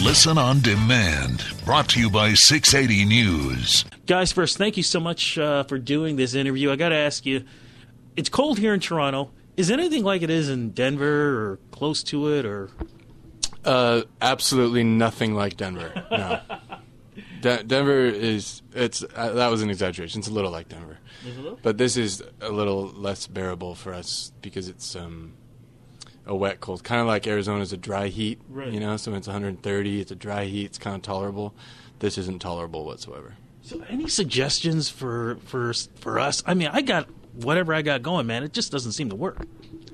Listen on demand. Brought to you by 680 News. Guys, first, thank you so much for doing this interview. I got to ask you, it's cold here in Toronto. Is it anything like it is in Denver or close to it? Or absolutely nothing like Denver. No. Denver is, that was an exaggeration. It's a little like Denver. But this is a little less bearable for us because it's a wet cold. Kind of like Arizona's a dry heat, right. You know, so when it's 130, it's a dry heat, it's kind of tolerable. This isn't tolerable whatsoever. So any suggestions for us? I mean, I got whatever I got going, man. It just doesn't seem to work.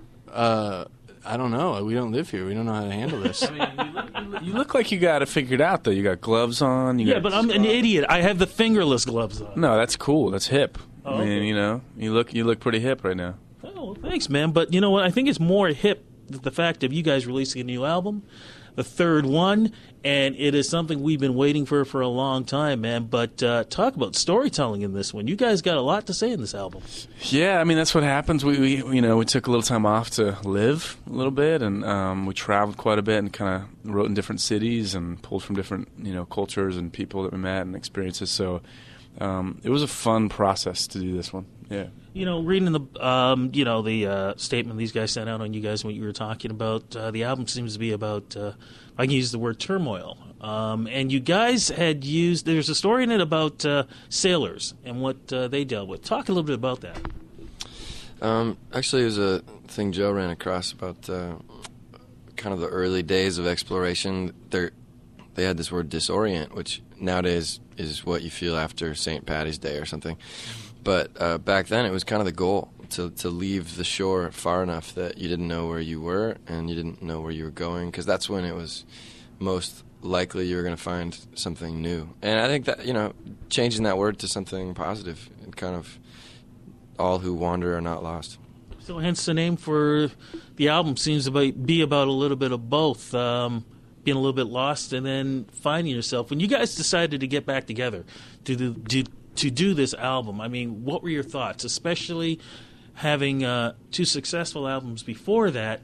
I don't know. We don't live here. We don't know how to handle this. I mean, you look like you got it figured out, though. You got gloves on. But I'm an idiot. I have the fingerless gloves on. No, that's cool. That's hip. Oh, I mean, okay. you know, you look pretty hip right now. Oh, thanks, man. But you know what? I think it's more hip the fact of you guys releasing a new album, the third one, and it is something we've been waiting for a long time, man. But talk about storytelling in this one. You guys got a lot to say in this album. Yeah, I mean that's what happens. We took a little time off to live a little bit, and we traveled quite a bit and kind of wrote in different cities and pulled from different cultures and people that we met and experiences. So it was a fun process to do this one. Yeah. Reading the statement these guys sent out on you guys, what you were talking about, the album seems to be about, I can use the word turmoil. And you guys had there's a story in it about sailors and what they dealt with. Talk a little bit about that. Actually, it was a thing Joe ran across about kind of the early days of exploration. They had this word disorient, which nowadays is what you feel after St. Paddy's Day or something. But back then, it was kind of the goal to leave the shore far enough that you didn't know where you were and you didn't know where you were going, because that's when it was most likely you were going to find something new. And I think that, changing that word to something positive, and kind of all who wander are not lost. So hence the name for the album seems to be about a little bit of both, being a little bit lost and then finding yourself. When you guys decided to get back together to do this album, I mean, what were your thoughts, especially having two successful albums before that?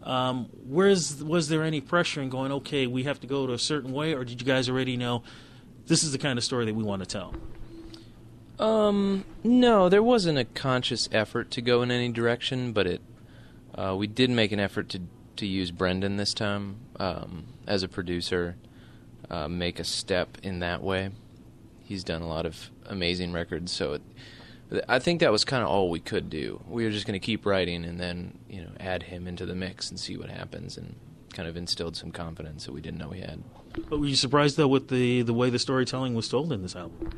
Was there any pressure in going, okay, we have to go to a certain way, or did you guys already know this is the kind of story that we want to tell? No, there wasn't a conscious effort to go in any direction, but we did make an effort to use Brendan this time as a producer, make a step in that way. He's done a lot of amazing records, so I think that was kind of all we could do. We were just going to keep writing and then add him into the mix and see what happens, and kind of instilled some confidence that we didn't know we had. But were you surprised, though, with the way the storytelling was told in this album?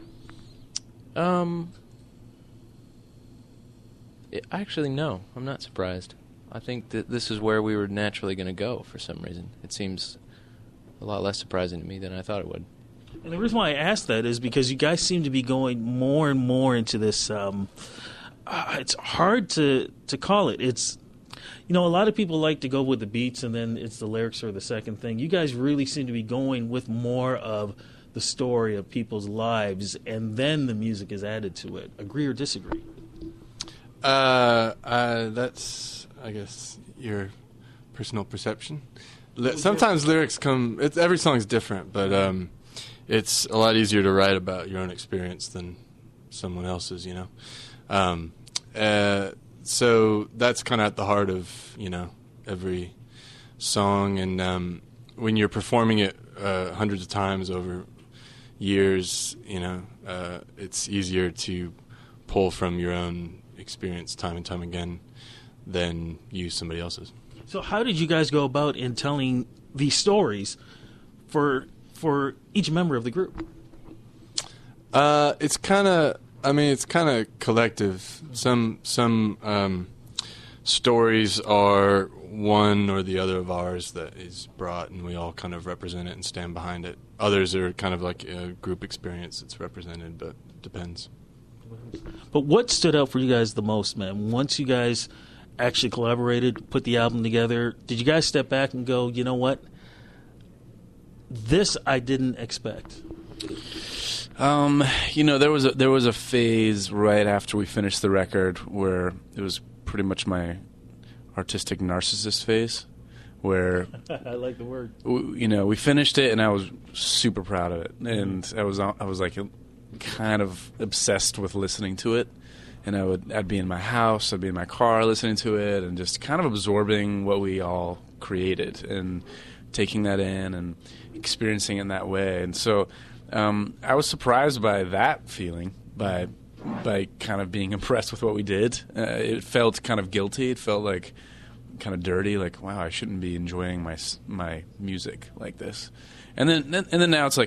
Actually, no. I'm not surprised. I think that this is where we were naturally going to go for some reason. It seems a lot less surprising to me than I thought it would. And the reason why I asked that is because you guys seem to be going more and more into this. It's hard to call it. It's, a lot of people like to go with the beats and then it's the lyrics or the second thing. You guys really seem to be going with more of the story of people's lives, and then the music is added to it. Agree or disagree? That's, I guess, your personal perception. Sometimes lyrics come. Every song's different, but it's a lot easier to write about your own experience than someone else's. So that's kind of at the heart of every song, and when you're performing it hundreds of times over years, it's easier to pull from your own experience time and time again than use somebody else's. So how did you guys go about in telling these stories for each member of the group? It's kind of collective. Some stories are one or the other of ours that is brought, and we all kind of represent it and stand behind it. Others are kind of like a group experience that's represented, but it depends. But what stood out for you guys the most, man? Once you guys actually collaborated, put the album together, did you guys step back and go, you know what? This I didn't expect. There was a phase right after we finished the record where it was pretty much my artistic narcissist phase, where I like the word. we finished it, and I was super proud of it, and I was like kind of obsessed with listening to it, and I'd be in my house, I'd be in my car listening to it, and just kind of absorbing what we all created and taking that in and experiencing it in that way. And so I was surprised by that feeling, by kind of being impressed with what we did. It felt kind of guilty. It felt like kind of dirty, like, wow, I shouldn't be enjoying my music like this. And then now it's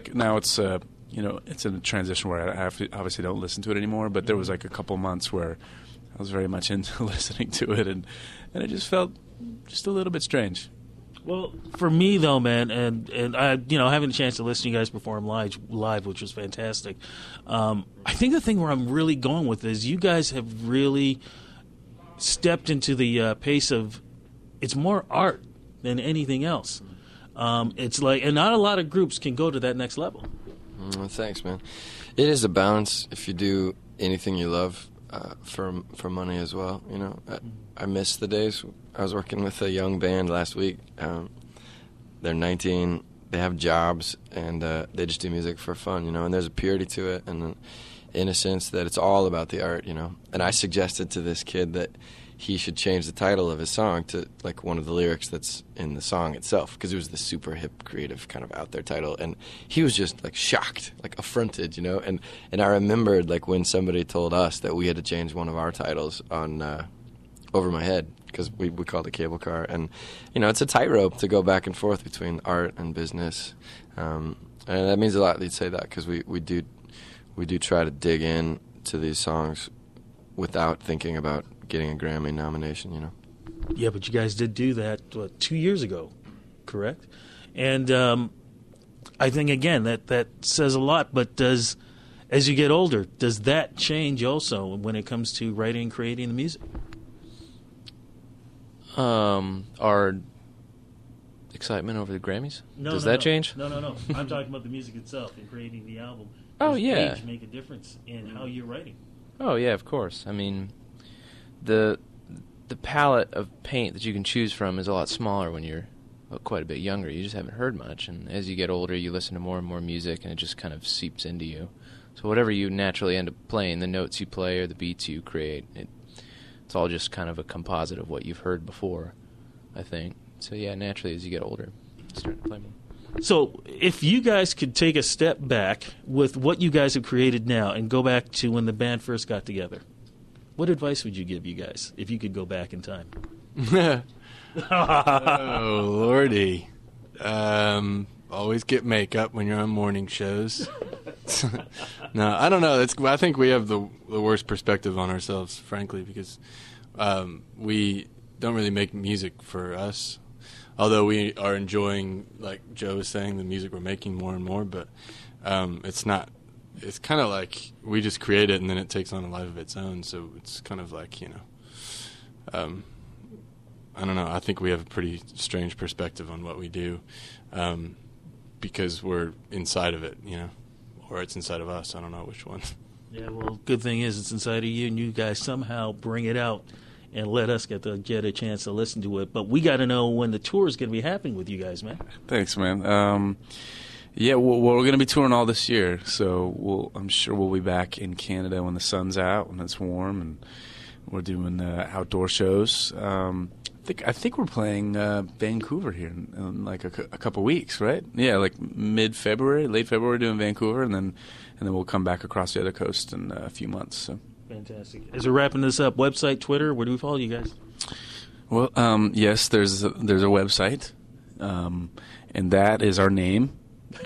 it's in a transition where I obviously don't listen to it anymore, but there was like a couple months where I was very much into listening to it, and it just felt just a little bit strange. Well, for me though, man, and I, having a chance to listen to you guys perform live, which was fantastic. I think the thing where I'm really going with is you guys have really stepped into the pace of it's more art than anything else. It's like, and not a lot of groups can go to that next level. Thanks, man. It is a balance if you do anything you love for money as well. I miss the days. I was working with a young band last week. They're 19. They have jobs, and they just do music for fun, and there's a purity to it and an innocence that it's all about the art, And I suggested to this kid that he should change the title of his song to like one of the lyrics that's in the song itself, because it was the super hip, creative, kind of out there title, and he was just like shocked, like affronted, and I remembered like when somebody told us that we had to change one of our titles on Over My Head, because we called it Cable Car, and it's a tightrope to go back and forth between art and business, and that means a lot that you'd say that, because we do try to dig in to these songs without thinking about getting a Grammy nomination, Yeah, but you guys did do that 2 years ago, correct? And I think, again, that says a lot, but as you get older, does that change also when it comes to writing and creating the music? Our excitement over the Grammys? Does that change? No. I'm talking about the music itself and creating the album. Oh, yeah. Does age make a difference in how you're writing? Oh, yeah, of course. I mean, the palette of paint that you can choose from is a lot smaller when you're quite a bit younger. You just haven't heard much, and as you get older, you listen to more and more music, and it just kind of seeps into you. So whatever you naturally end up playing, the notes you play or the beats you create, it's all just kind of a composite of what you've heard before, I think. So yeah, naturally, as you get older, you start to play more. So if you guys could take a step back with what you guys have created now and go back to when the band first got together, what advice would you give you guys if you could go back in time? Oh, Lordy. Always get makeup when you're on morning shows. No, I don't know. I think we have the worst perspective on ourselves, frankly, because we don't really make music for us. Although we are enjoying, like Joe was saying, the music we're making more and more, but it's not. It's kind of like we just create it and then it takes on a life of its own. So it's kind of like, I don't know. I think we have a pretty strange perspective on what we do because we're inside of it, or it's inside of us. I don't know which one. Yeah, well, good thing is it's inside of you, and you guys somehow bring it out and let us get a chance to listen to it. But we got to know when the tour is going to be happening with you guys, man. Thanks, man. Yeah, we're going to be touring all this year, so I'm sure we'll be back in Canada when the sun's out, when it's warm, and we're doing outdoor shows. I think we're playing Vancouver here in like a couple weeks, right? Yeah, like mid-February, late February, doing Vancouver, and then we'll come back across the other coast in a few months. So. Fantastic. As we're wrapping this up, website, Twitter, where do we follow you guys? Well, yes, there's a website, and that is our name.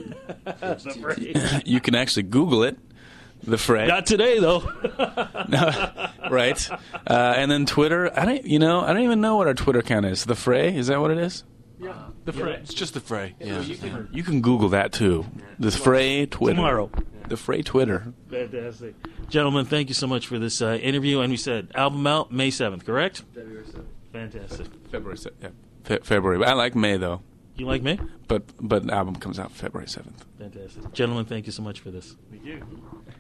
You can actually Google it, The Fray. Not today, though. No, right. And then Twitter. I don't even know what our Twitter account is. The Fray, is that what it is? Yeah, The Fray. It's just The Fray. Yeah. You can Google that too. The Fray Twitter. Tomorrow. The Fray Twitter. Fantastic. Gentlemen, thank you so much for this interview. And we said album out May 7th, correct? February 7th. Fantastic. February 7th. Yeah. February. I like May though. You like May? But the album comes out February 7th. Fantastic. Gentlemen, thank you so much for this. Thank you.